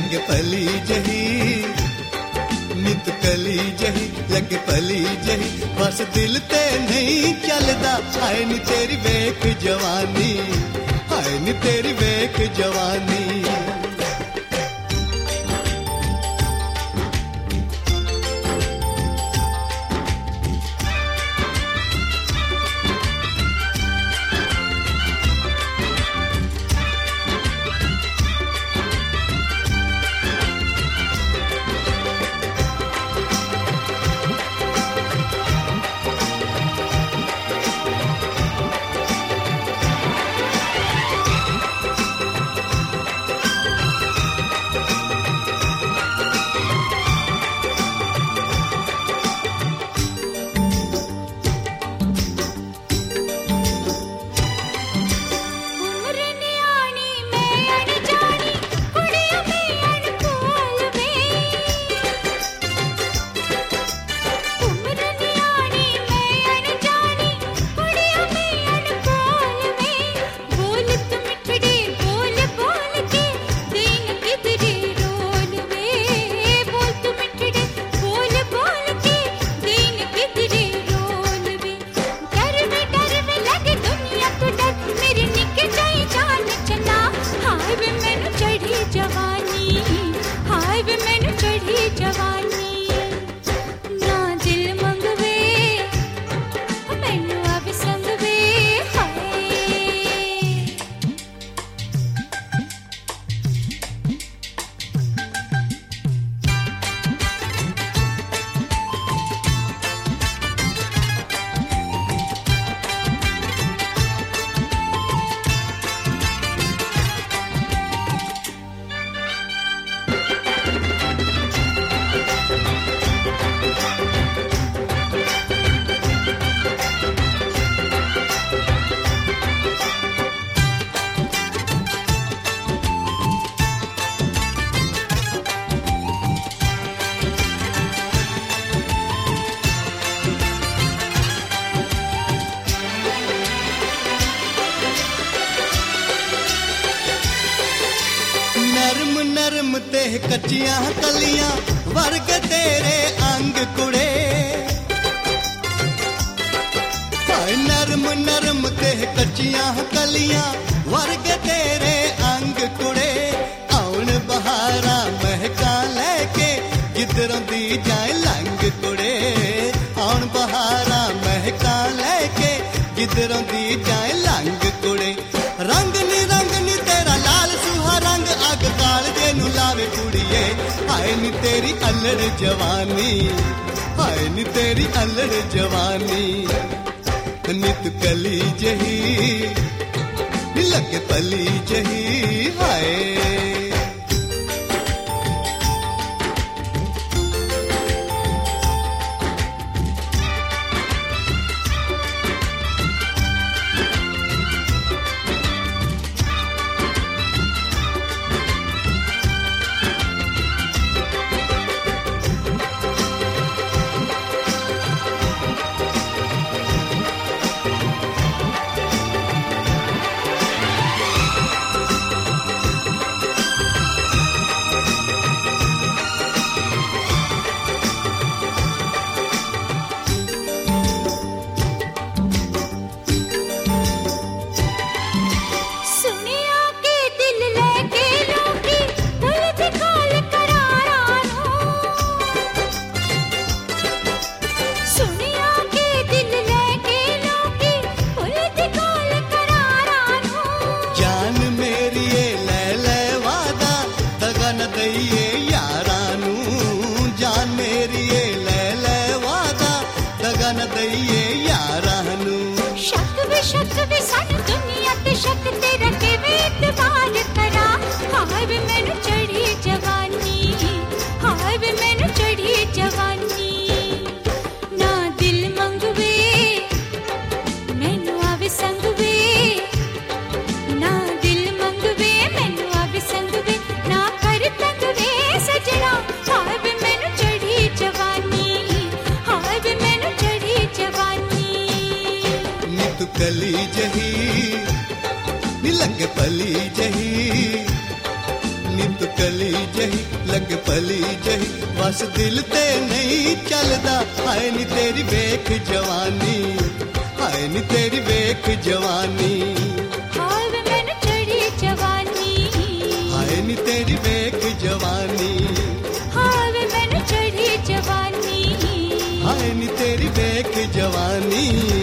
लगे पली जही नित कली जही लगे पली जही बस दिल ते नहीं चलदा हाय नी तेरी वेख जवानी हाय नी तेरी वेख जवानी ते कच्चियां कलियां वर्ग तेरे अंग कुड़े नरम नरम ते कच्चियां कलियां वर्ग तेरे अंग कुड़े आउन बहारा महका लेके जिधरों दी जाए लंग कुड़े आउन बहारा महका लेके जिधरों दी जाए लंग कुड़े रंग नी तेरा लाल सुहा रंग अग काल दे नु लावे कुड़िए हाय नी तेरी अल्लड़ जवानी हाय नी तेरी अल्लड़ जवानी नित कली जही लगे पली जही हाय कली जही नी लगे पली जही नी तू कली जही लग पली जही बस दिल ते नहीं चलदा हाय नी तेरी वेख जवानी हाय नी तेरी वेख जवानी हाय वे मैनू चढ़ी जवानी हाय नी तेरी वेख जवानी हाय वे मैनू चढ़ी जवानी हाय नी तेरी वेख जवानी